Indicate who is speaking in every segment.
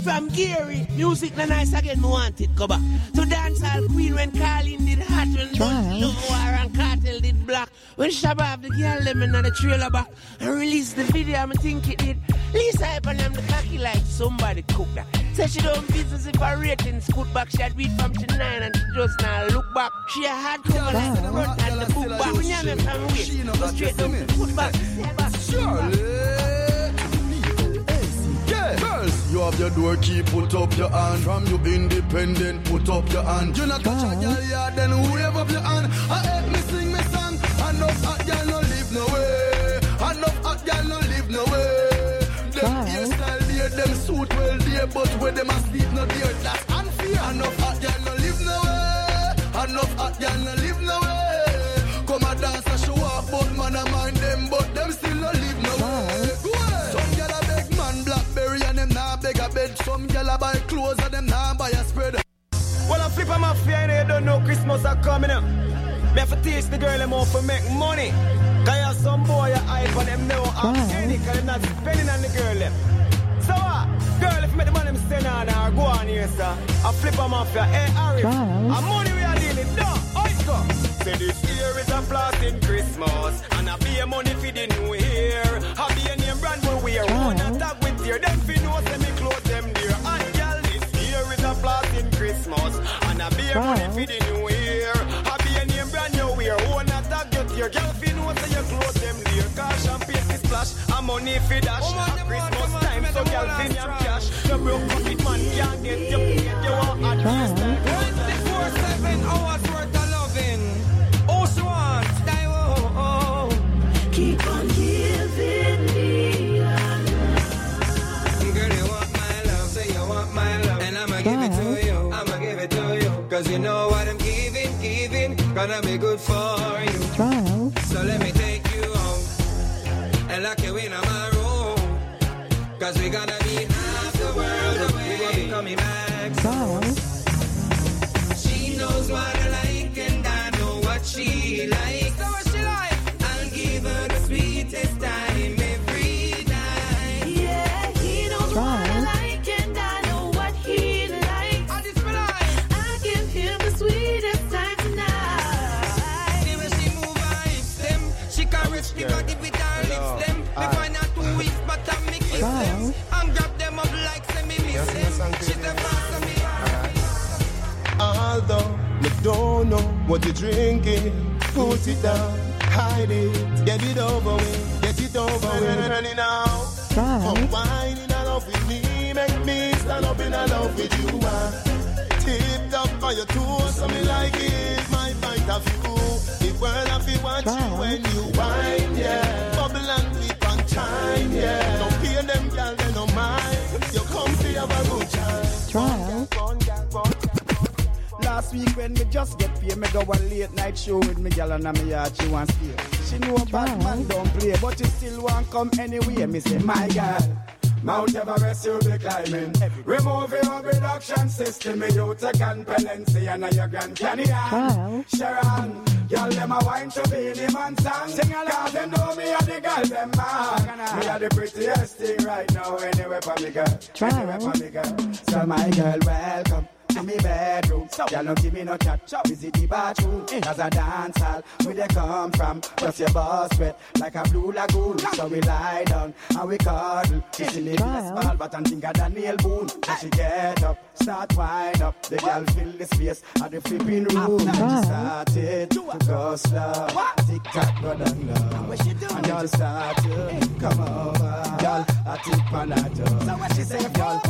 Speaker 1: From Gary, music na nice again, me want it, go back. To dancehall queen when Carlin did hot, when Love War and Cartel did black. When Shabab, the girl them in the trailer back. And release the video, I think it did. Lisa hype and them the cocky like somebody cook that. Say she don't business if her ratings scoot back. She had beat from to 9 and she just now look back. She a hard cover like the front and the book back. When you have from weight, go straight down the foot back.
Speaker 2: Surely. Girls, you have your door key, put up your hand. From you independent, put up your hand. You not catch a girl, yeah, then wave up your hand. I hate me sing me song. Enough hot girl no live no way. Enough hot girl no live no way. Them hairstyle there, them suit well there, but where them asleep no there, that's unfair. Enough hot girl no live no way. Enough hot girl no live no way. Come a dance and show off, but man a mind them, but them still no live no way. Go ahead. Some girl a beg man blackberry and them nah beg a bed. Some girl a buy clothes and them nah buy a spread.
Speaker 3: Well, I flip on my fear and they don't know Christmas are coming up. Me have to teach the girl them off to make money. Cause you have some boy a hype and them know I'm any cause them not spending on the girl them. So what? Girl, if you make the man them send on or go on here, sir, I flip on my fear. Hey, Arif, a money we are dealing. No, let's go. Say this year is a blasting Christmas and I be a money for the new year. I be a name brand we wear. One attack with tear. Them fi know say me close them dear. And girl, this year is a blasting Christmas and I be a money for the new year. I be a name brand you wear. One attack your tear. Girl fi know say you close them dear. Cause champagne is splash and money fi dash. Christmas time so girl fi yam cash. No broke pocket man can't get you paid. You want advance time. 24/7 hours worth of loving. Oh, so on, stay keep on giving me love. Girl, you want my love, say you want my love. And I'ma give it to you, I'ma give it to you. Cause you know what I'm giving, gonna be good for you. So let me take you home and lock you in my room. Cause we gonna be half the world away. We won't be coming back soon. She knows what I like and I know what she likes. So what she like? I'll give her the sweetest time every night. Yeah, he knows what I like and I know what he likes. I just feel like I'll give him the sweetest time tonight. See when she move her hips them, she caress me body with her lips them. Me find her 2 weeks but I make kiss them. And grab them up like semi miss them. She's the boss of me.
Speaker 4: Although you don't know what you're drinking, put it down, hide it, get it over with, get it over with. Turn it now. Come wine in a love with me, make me stand up in a love with you. Tipped up on your toes, so me like it, my point of view. The world of you watch you when you wine, yeah. Bubble and flip and chime, yeah. Don't pay them, girl, they don't mind. You come to have a good time.
Speaker 5: Last week when me just get paid, me go a late night show with me gal and me yard, she want stay. She know bad man don't play, but she still want come anyway. Me say, my girl, Mount Everest you'll be climbing. Remove your reduction system, you take and penancy and your Grand Canyon. Sharon, y'all them a wine to be the man song. Sing along, them know me and the girl them man. Me are the prettiest thing right now anywhere for me girl. Anywhere for me girl. So my girl, welcome to me bedroom. Y'all don't give me no chat. Visit the bathroom. As a dance hall, where they come from. Plus your boss wet like a blue lagoon. So we lie down and we cuddle. She see me small but I'm thinking of nail boon. So she get up, start wind up. The girl fill the space at the flipping room. She started to go slow. Tick tock go down low. And y'all start to come over. Y'all I tick on that door. So what she say, y'all?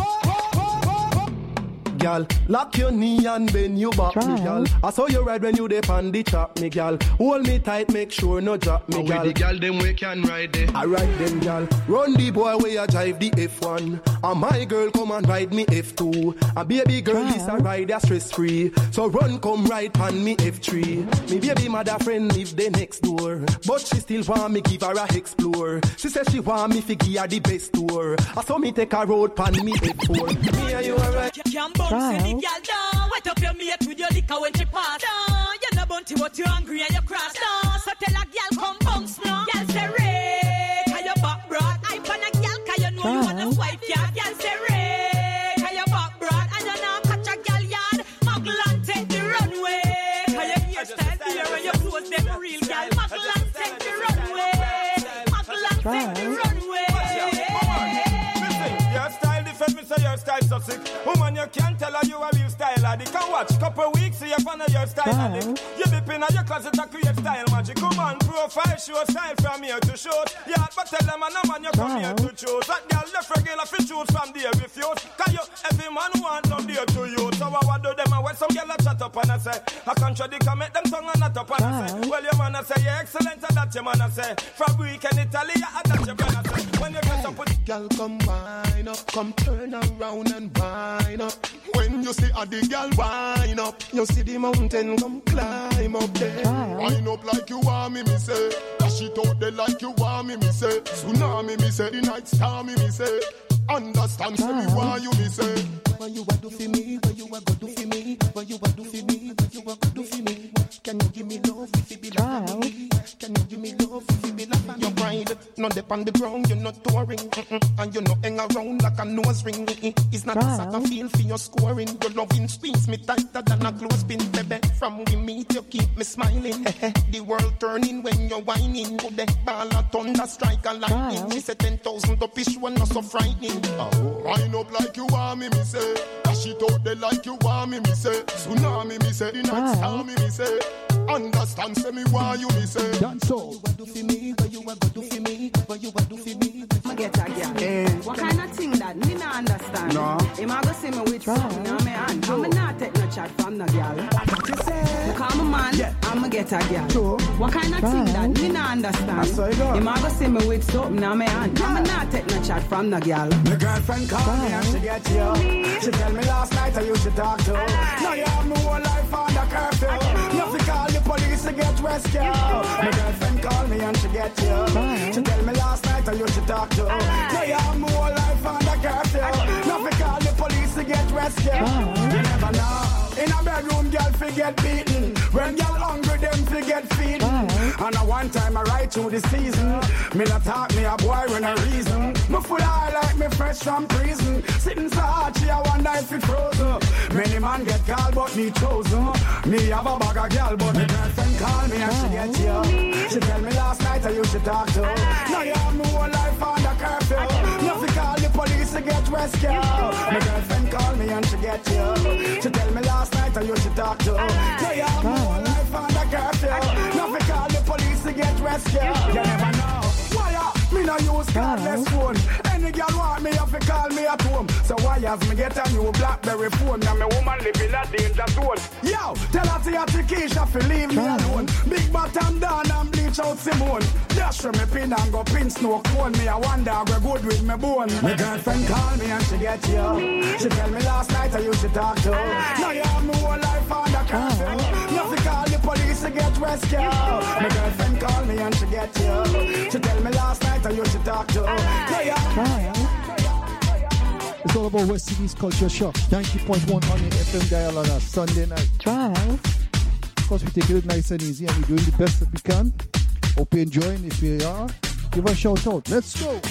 Speaker 4: Girl, lock your knee and bend your back, me girl. I saw you ride when you dip on the top, me girl. Hold me tight, make sure no drop, me girl.
Speaker 6: With the girl, them we can ride there.
Speaker 4: I ride them, girl. Run the boy where I drive the F1. And my girl come and ride me F2. A baby girl is a rider stress free. So run come ride on me F3. Me baby mother friend live the next door. But she still want me give her a explore. She says she want me to give her the best tour. I saw me take a road pan me F4. Me and you alright?
Speaker 7: See the girl down, wet up your mate with your liquor when she pass down. You're not bounty but you're hungry and you cross down. So tell a girl come bounce now. Girl say Ray, cause your back broad. I pan a girl cause you know you wanna swipe ya. Girl say Ray, cause
Speaker 3: your style so sick. Woman, you can't tell her you a real style addict. Can watch couple weeks, see you on your style addict. You dip in your closet to create style magic. Come on, profile, show style from here to shoot. Yeah, but tell them a man you come here to choose. That girl left regular fi choose from there refuse. Cause you, every man want no dear to you. So I do them and when some girl a chat up and I say, I contradict and make them tongue and not up and I say, well your man I say, you're excellent and that your man I say. From weekend Italy, and that your man I say. When you get up with
Speaker 4: girl come wine up, come turn around and wine up. When you see a the girl wine up, you see the mountain come climb up there. Wine up like you want me say. Dash it out there like you want me say. Tsunami me say, the night star me say. Understand say me why you me say. What you a do for me, what you a go do for me, what you a do for me, what you a go do for me. Can you give me love if it be like me? Can you give me love if it be like your pride? Not dip on the ground, you're not touring, and you not hang around like a nose ring. It's not a soccer field for your scoring. Your loving squeeze me tighter than a clothespin, baby. From we meet, you keep me smiling. The world turning when you're whining. Go the ball a thunder strike a lightning. She said 10,000 up ish one not so frightening. Wind up like you want me say. Dash it out there like you want me say. Tsunami me say, the night star me say. Understand say me why you me say. Dance so. What you a do for me, what you a go do for me, what you a do for me.
Speaker 8: I get a girl. What kind of thing that me not understand? No. Him a go see me with something on me hand. I'ma not take no chat from no girl. What you say? Call my man, I'ma get a girl. True. What kind of thing that me not understand? Him a go see me with something on me hand. I'ma not take no chat from no girl.
Speaker 5: My girlfriend called me and she get you. She tell me last night I used to talk to. Now you have my whole life under curfew. You have to call the police to get rescued. My girlfriend called me and she get you. She tell me last night I used to talk to. Now you have my whole life under curfew. You have to call the police to get rescued. You never know. In a bedroom, girl forget beaten. When girl hungry, them forget feeding. And a one time I ride through the season. Me not talk me a boy when I reason. Me full eye like me fresh from prison. Sitting so hard, she I wonder if it frozen. Many man get called, but me chosen. Me have a bag of girl, but my girlfriend call me and she get you. She tell me last night I used to talk to. Now you have me whole life under curfew. You have to call the police to get rescued. My girlfriend call me and she get you. She tell me last night I used to talk to. Now you have me whole life under curfew. You have to call the police to get rescued. You never know. Why me no use cardless phone. Any girl want me, have to call me at home. So why has me get a new BlackBerry phone? Now me woman live in a danger zone. Yo, tell her to Keisha fi leave me alone. Big bottom down and bleach out Simone. Dash from me pin and go pin snow cone. Me I wonder go good with me bone. My girlfriend call me and she get you. She tell me last night I used to talk to. Now you have me whole life under curfew. You have to call the police to get rescued. My girlfriend call me and she get you. She tell me last night I used to talk to.
Speaker 9: It's all about West City's Culture Shock. 90.1 on the FM dial on a Sunday night. Of course, we take it nice and easy and we're doing the best that we can. Hope you're enjoying. If you are, give a shout out. Let's go.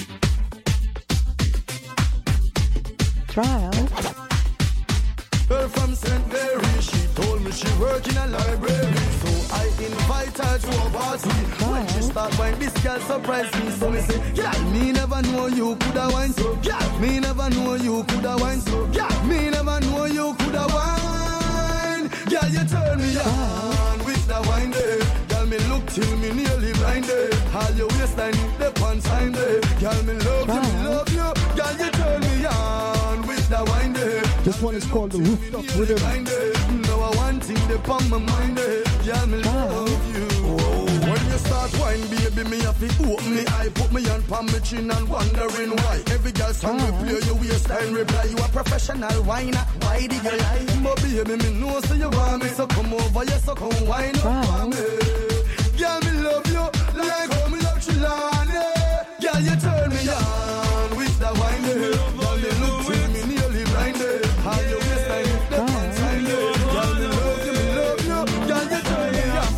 Speaker 2: Girl from St. Mary, she told me she work in a library. So I invite her to a party. When she start wine, this girl surprised me. So me say, yeah, me never know you coulda wine so. Yeah, me never know you coulda wine so. Yeah, me never know you coulda wine. Yeah, you turn me on with the wine there. Girl, me look till me nearly blinded. All your waistline, the pants time there. Girl, me love you. Girl, you turn me on with the wine there.
Speaker 9: This one is called the Rooftop Rhythm.
Speaker 2: No, I want thing they on my mind. Yeah, me love you. When you start wine, baby, me have to open me eye, put me on palm, me chin and wondering why. Every girl song we play, your waistline reply. You a professional whiner, why did you lie? But baby, me know so you want me, so come over, yes, so come wine up for me. Girl, me love you, like how me love Chilani. Girl, you turn me on with the wine. Girl, you look to me nearly blinded. How you waistline, the pants time. Girl, me love you, girl, you turn me on.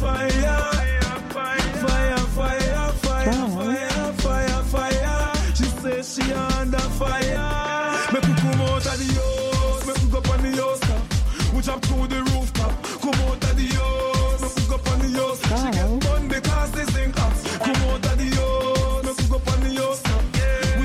Speaker 10: Fire. She says she under fire. Make you come out of the house, make you go up on the house. We jump through the rooftop. Come out of the house, make you go up on the house. She get fun because they sing ups. Come out of the house, make you go up on the house.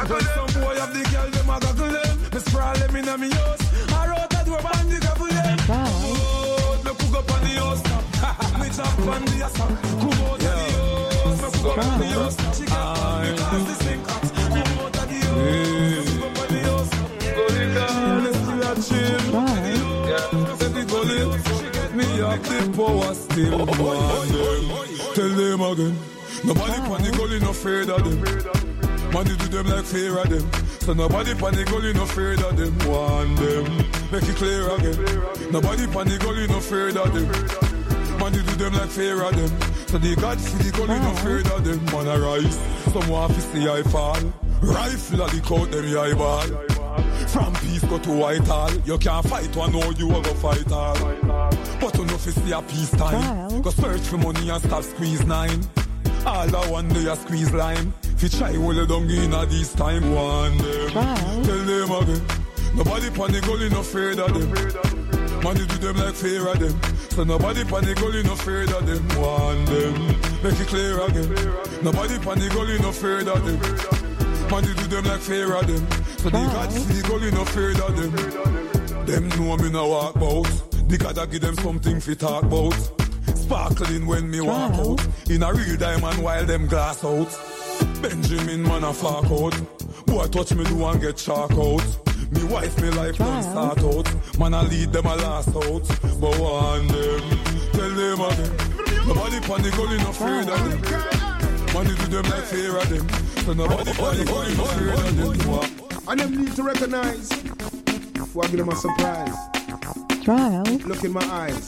Speaker 10: tackle them. Some boy have the girl, them a goggle them. Me sprawl them in a me house. I wrote that door and the goggle them. Oh, me cook up on the house now. Me jump on the house. Come out of the house. Me cook up on the house. She get on because the same cat. Come out of the house. Me cook up on the house. Gully girl, let's do that chill. Say the gully, she get me up the power still. Tell them again. Nobody panic gully no afraid of them. Man, you do them like fear of them. So nobody panic gully no afraid of them. Want them, make it clear again. Nobody panic gully no afraid of them. Man, you do them like fear of them. So the God see the gully no afraid of them. Man, I rise, some want to see I fall. Rifle at the coat, them eyeball. From peace go to Whitehall. You can't fight one, know you will go fight all. But you know if you see a peace time, go search for money and stop squeeze 9. All I want do a squeeze lime. If you try hold it down in a this time, one them. Tell them again. Nobody panic gully no afraid of them. Man, you do them like fear of them. So nobody panic gully no afraid of them. One them. Make it clear again. Nobody panic gully no afraid of them. Man, you do them like fear of them. So the God see gully no afraid of them. Them know me no walk out. The God give them something fi talk about. Sparkling when me walk out. In a real diamond while them glass out. Benjamin man a fuck out. Boy touch me do and get shark out. Me wife me life don't start out. Man I lead them a last out. But one them, tell them again. Nobody panic gully no afraid of them. Man you do them like fear of them. So nobody panic gully no afraid of them.
Speaker 4: And them need to recognize. Before I give them a surprise.
Speaker 9: Trial.
Speaker 4: Look in my eyes.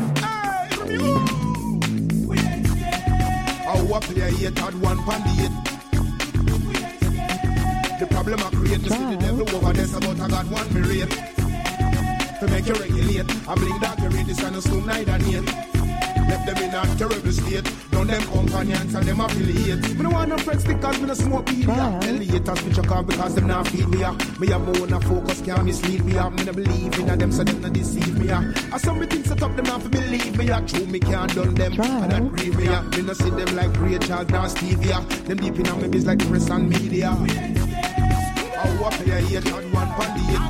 Speaker 4: How up there yet had one pandit. The problem I create to see the devil over there about I got one mirate. To make you regulate. I blink that you read this kind of slow night and yet. Left them in a terrible state. Don't them companions and them affiliates. Me no want no friends because me no smoke weed. Haters bitch a call because them not feed me. Me have more on a focus, can't mislead me. Me no believe in them so them no deceive me. I saw me things set up them not to believe me. True me can't done them and that grieve me. Me no see them like Ray Charles nor Stevia. Them deep in on me biz like press and media. How up here yet had one pandit.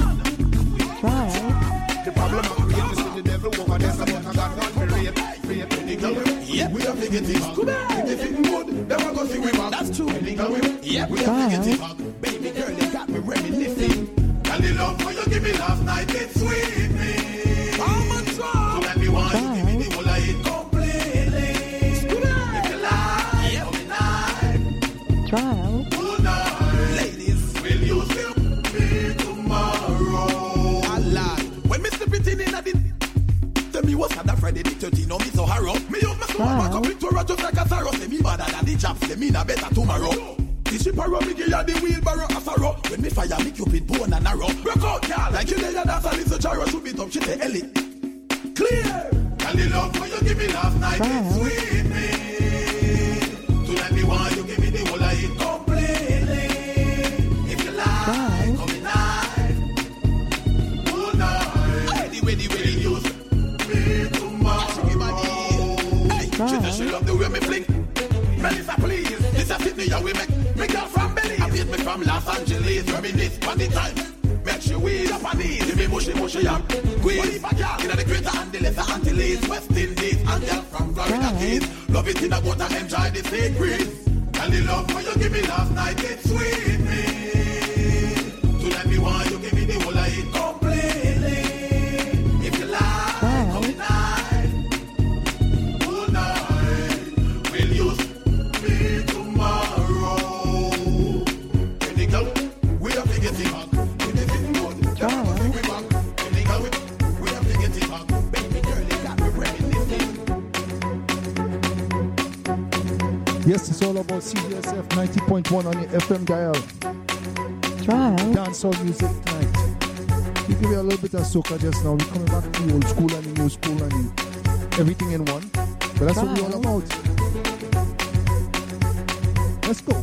Speaker 4: The problem I create is with the devil over there so I got one mirate. Yep. We have to get it back. If they fit good, then we're going to see we back. That's true. Yep. We have to get it back. Baby girl, you got me reminiscing. And the love for you give me last night, it's sweet me. I'm a try. So let me want you, give me the whole of it completely. If you like, every night.
Speaker 9: Trial.
Speaker 4: Tonight. Ladies, will you still be tomorrow? Allah. When me slip it in a din. Tell me what's on that Friday the 13th, no me so harrow. Me up my soul back up into a just like a sorrow. Say me better than the chaps, say me na better tomorrow. The ship a row, me give ya the wheelbarrow a sorrow. When me fire, me cupid bone and arrow. Rock out, girl, like you there, that's a little charo. Shoot it up, she say Ellie. Clear. And the love for you give me last night, it's sweet me. Tonight me want you give me the whole of it completely. If you like, come in night. All night. The way you use me tomorrow. She said she love the way me fling. Melissa, please. This a fit me, how we make me girl from Belize. I beat me from Los Angeles. Reminisce for the time. Make she weed up on these. Give me mushy yam. Queen, if a girl in the greater and the lesser Antilles, West Indies, and girl from Florida Keys. Love it in the water, enjoy the sea breeze. And the love for you give me last night, it's sweet me. Tonight me want you give me the whole of it completely. If you like, come tonight. All night. Will you be tomorrow? Any girl, we have to get it back. Anything good, we back. Any girl, we have to get it back. Baby girl, you got me reminiscing.
Speaker 9: Yes, it's all about CDSF 90.1 on your FM dial. Dancehall music tonight. We give you a little bit of soca just now. We're coming back to the old school and the new school and everything in one. But that's what we're all about. Let's go.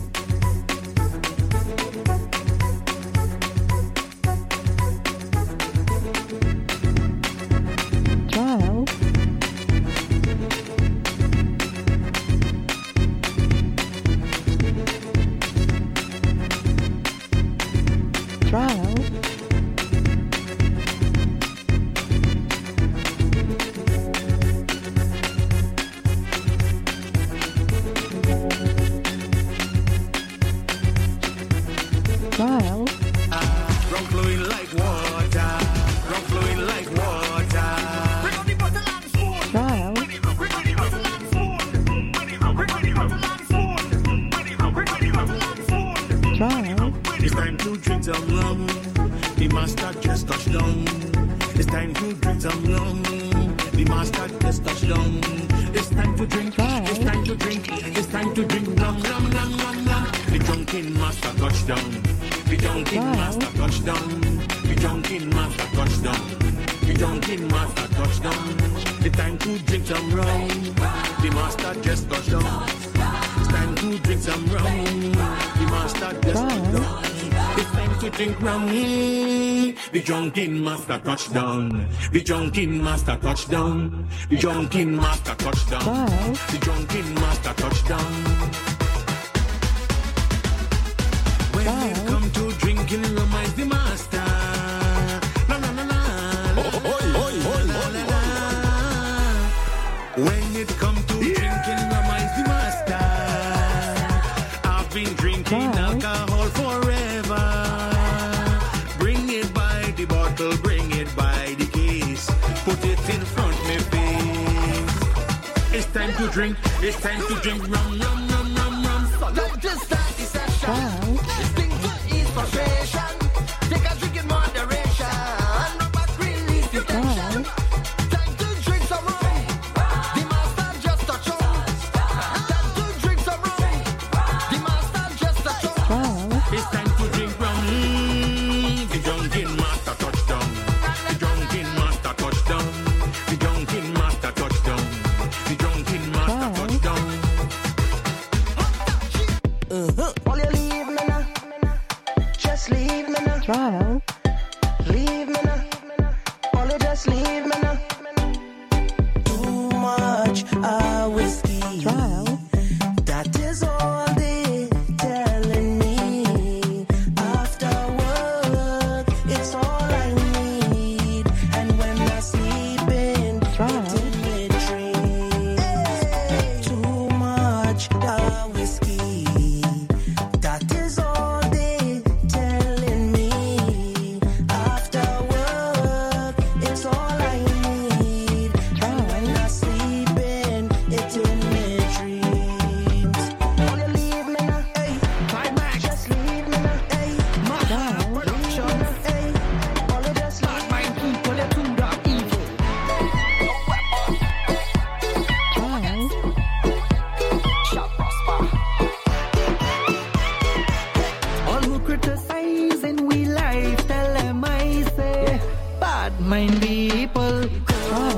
Speaker 9: Trial.
Speaker 10: Rum flowing like water. Rum flowing like water. Bring on the bottle and spoon.
Speaker 9: Trial.
Speaker 10: Bring on the bottle and spoon. Bring on the bottle and spoon. Bring on the bottle and spoon.
Speaker 9: Trial.
Speaker 10: It's time to drink some rum. The master just touched down. It's time to drink some rum. The master just touched down. It's time to drink. It's time to drink. It's time to drink rum, rum, rum, rum, rum. The drunken master touchdown. The drunken master touchdown. The drunken master touchdown. The drunken master touchdown. The time to drink some rum. The master just touchdown. It's time to drink some rum. The master just touchdown. It's time to drink rum. The drunken master touchdown. The drunken master touchdown. The drunken master touchdown. The drunken master touchdown. When it come to drinking rum, is the master. La la la la. When it come to drinking rum, is the master. I've been drinking alcohol forever. Bring it by the bottle, bring it by the case. Put it in front of me face. It's time to drink. It's time to drink rum, rum, rum, rum, rum. So let's just start the session. This thing to ease frustration. Take a drink in moderation. No back release the tension. Time to drink some rum. The master just touch on. Time to drink some rum. The master just touch on. It's time to drink rum. The drunken master touchdown. The drunken master touchdown. The drunken master touchdown. The drunken master touchdown.
Speaker 11: All you leave me now. Just leave me now.
Speaker 9: Trial.
Speaker 11: Leave me now. All you just leave me now. Too much whiskey.
Speaker 9: Trial.
Speaker 11: That is all they telling me. After work, it's all I need. And when I sleep in, it's in my dreams. Too much whiskey. That is all they telling me. After work, it's all I need. And when I sleep in, it's in my dreams. All you leave me now, hey. Just leave me now, hey. Production, hey. All you just leave me now. People, they too dark evil. Shall prosper.
Speaker 12: All who criticizing we life, tell them I say, bad mind people go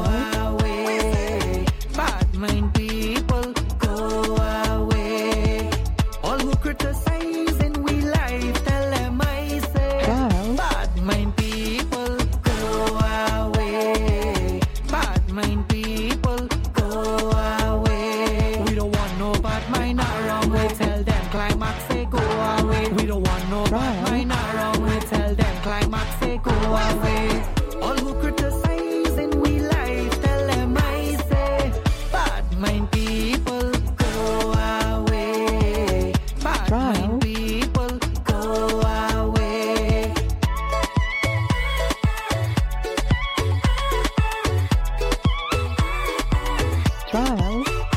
Speaker 12: away. Bad mind people go away. All who criticizing we life, tell them I say, bad mind people go away. Bad mind people go away. We don't want no bad mind around. We tell them climax say go away. We don't want no bad mind around. We tell them climax say go away. All who criticizing we life, tell them I say, bad mind people go away. Bad mind people go away.
Speaker 9: Trial.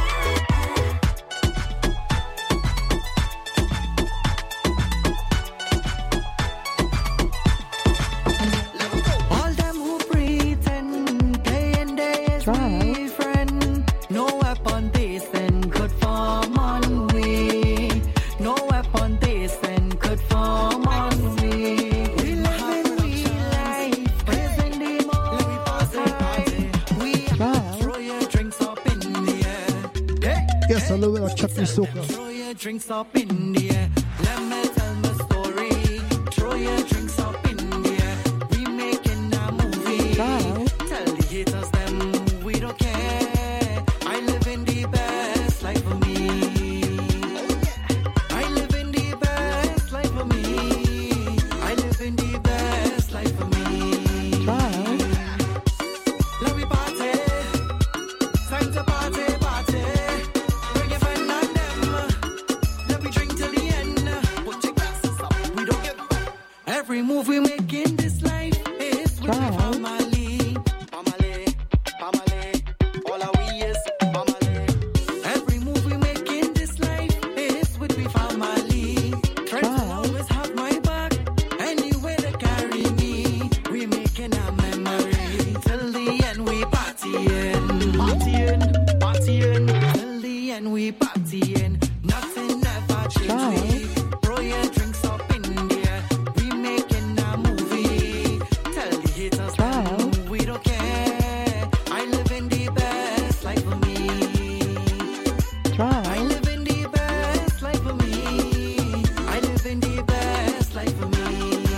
Speaker 12: All them who pretend playing their friend. No weapon they send could form on we. No weapon they send could form on we. We live in real life, praising the Most High. We throw your drinks up in the air.
Speaker 9: Yes, a little bit of Chucky Soca.
Speaker 12: Throw your drinks up in the air. Let me tell my story. Throw your drinks up in the air. We making a movie. Tell the haters them we don't care. I live in the best life for me. I live in the best life for me. I live in the best life for me. Let me party. Time to party, party. Bring your friend and them. Let me drink till the end. Put your glass Every move we make in this life is with the family. Family, family, all our we is family. Every move we make in this life is with the family. Friends will always have my back, anywhere they carry me. We making a memory till the end. We partying, partying, partying till the end. We partying, nothing ever changes. Throw your drinks up in there. We making a movie. Tell the haters that we don't care. I live in the best life for me. I live in the best life for me. I live in the best life for me.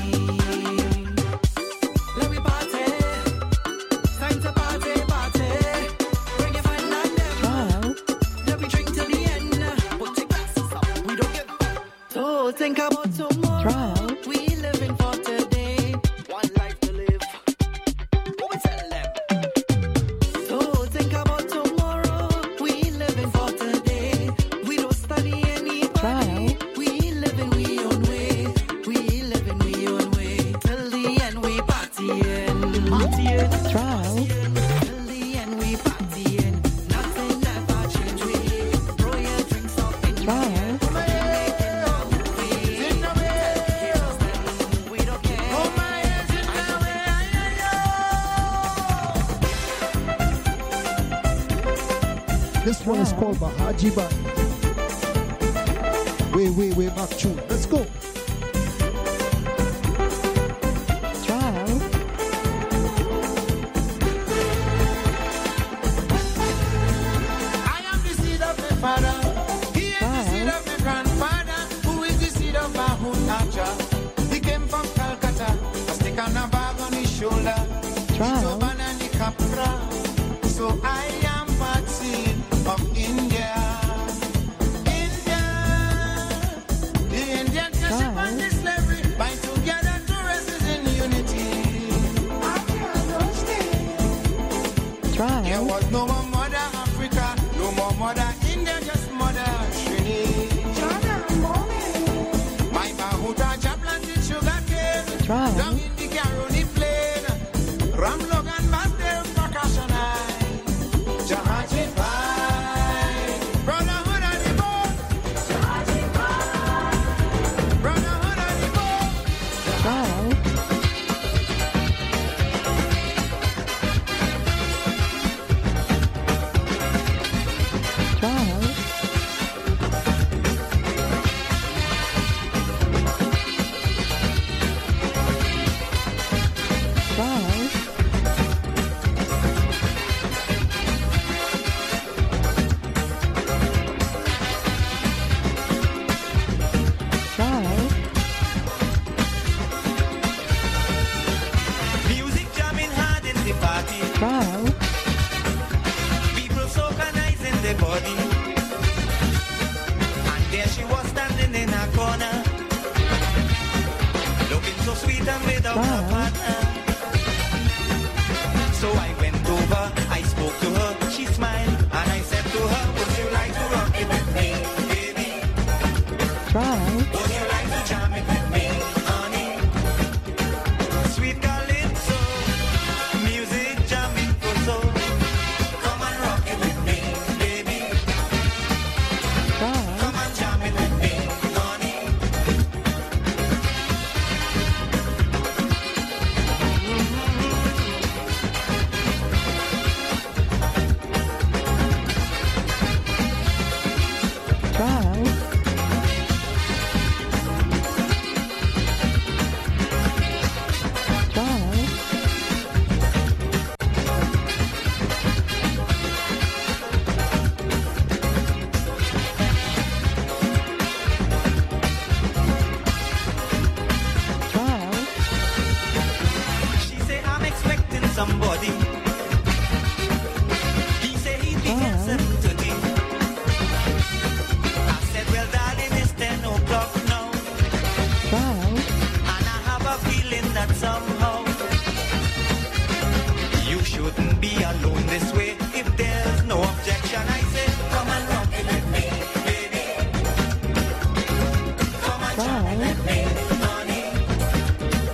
Speaker 12: Let me party. Time to party, party. Bring your friend and them. Let me drink till the end. Put your glasses up. We don't give up. So think about tomorrow. We living for today. One life to live. What we tell them? So think about tomorrow. We living for today. We don't study anybody. We living we own way. We living we own way. Till the end we partying. Partying. Till the end we partying. Nothing ever change we. Throw your drinks up in the air. We making a movie. We don't care.
Speaker 9: This one is called Bahaji Bai. Way back tune. Let's go.
Speaker 13: I am the seed of my father. He is the seed of my grandfather. Who is the seed of Mahmoud Acha? He came from Calcutta. A stick and a bag on his shoulder. Turban and the capra. So I am part seed of India. India. The Indian worship and the slavery. Bind together to resist in unity. There was no more mother Africa, no more mother India, just mother Trini. My Mahuta planted sugar cane, down in the Caroni plain. Ram Logan Bastel Prakashanai, Jahaji Bai, Brotherhood of the Bone, Brotherhood of the Bone. Music jamming hard in the party. People so organizing their body. And there she was standing in a corner, looking so sweet and without a partner. So I went over, I spoke to her, she smiled, and I said to her, would you like to rock it with me, baby? Would you like to jam it with me, honey? Sweet calypso, music jamming for soul. Come and rock it with me, baby. Come and jam it with me, honey. She say I'm expecting somebody. He say he'd be here 7:30. I said, well, darling, it's 10 o'clock now. And I have a feeling that somehow you shouldn't be alone this way. If there's no objection, I say, come and rock it with me, baby. Come and jam it with me, honey.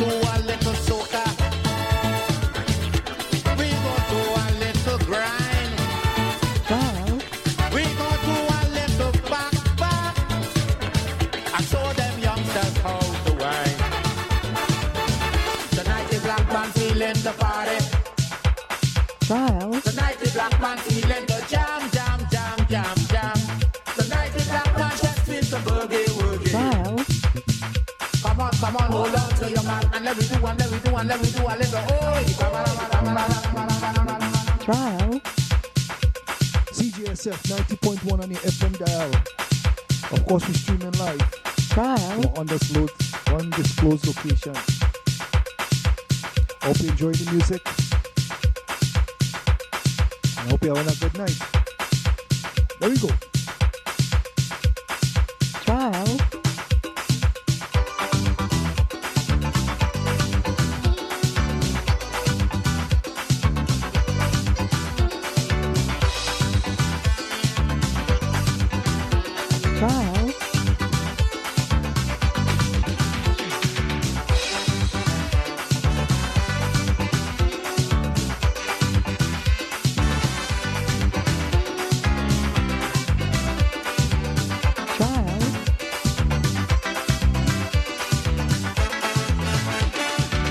Speaker 13: do a little soca. We go do a little grind. We go do a little back. I show them youngsters how to wine. Tonight the black man feeling the party. Tonight the black man feeling the jam. Tonight the black man just feels the boogie. Come on, hold on to your man and let me do a little
Speaker 9: Trial. CJSF 90.1 on the FM dial. Of course, we're streaming live. Trial. On undisclosed location. Hope you enjoy the music. And I hope you're having a good night. There we go.